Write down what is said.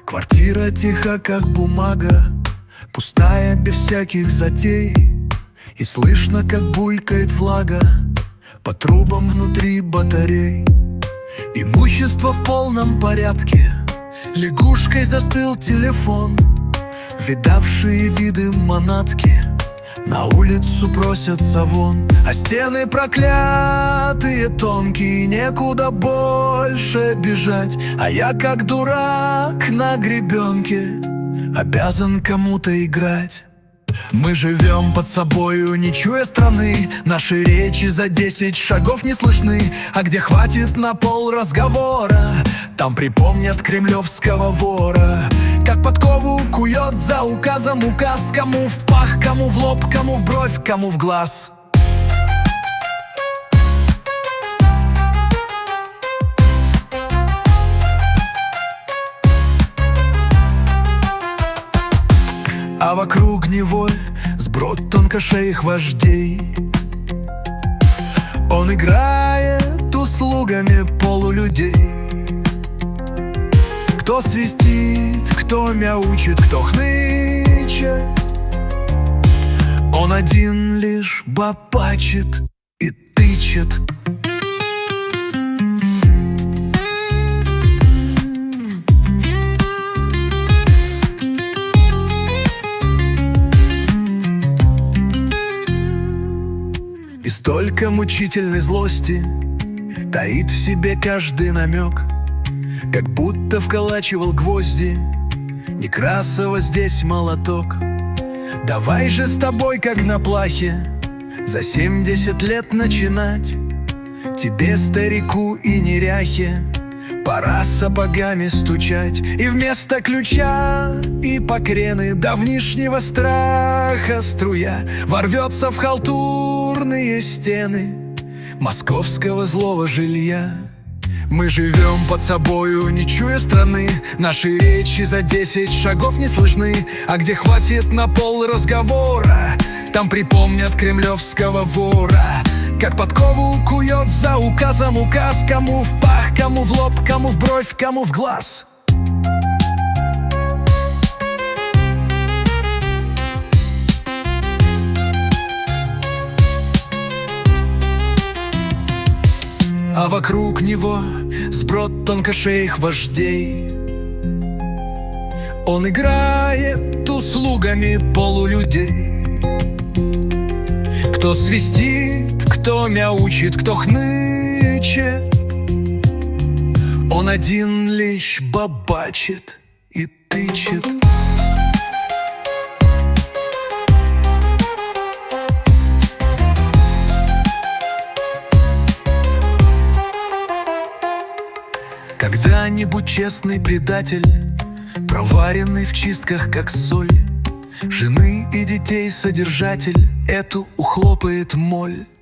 Квартира тиха, как бумага, пустая, без всяких затей. И слышно, как булькает влага по трубам внутри батарей. Имущество в полном порядке, лягушкой застыл телефон. Видавшие виды манатки на улицу просятся вон. А стены проклятые, тонкие, некуда больше бежать. А я, как дурак на гребенке, обязан кому-то играть. Мы живем под собою, не чуя страны. Наши речи за 10 шагов не слышны. А где хватит на пол разговора, там припомнят кремлевского вора. Как подкову кует за указом указ. Кому в пах, кому в лоб, кому в бровь, кому в глаз. А вокруг него сброд тонкошеих вождей. Он играет услугами полулюдей. Кто свистит, кто мяучит, кто хнычет. Он один лишь бабачит и тычет. И столько мучительной злости таит в себе каждый намек, как будто вколачивал гвозди Некрасова здесь молоток. Давай же с тобой, как на плахе, за 70 лет начинать. Тебе, старику и неряхе, пора сапогами стучать. И вместо ключа и покрены давнишнего страха струя ворвется в халтурные стены московского злого жилья. Мы живем под собою, не чуя страны. Наши речи за 10 шагов не слышны. А где хватит на пол разговора, там припомнят кремлевского вора. Как подкову кует за указом указ. Кому в пах, кому в лоб, кому в бровь, кому в глаз. А вокруг него сброд тонкошеих вождей. Он играет услугами полулюдей. Кто свистит, кто мяучит, кто хнычет. Он один лишь бабачит и тычет. Когда-нибудь честный предатель, проваренный в чистках как соль, жены и детей содержатель, эту ухлопает моль.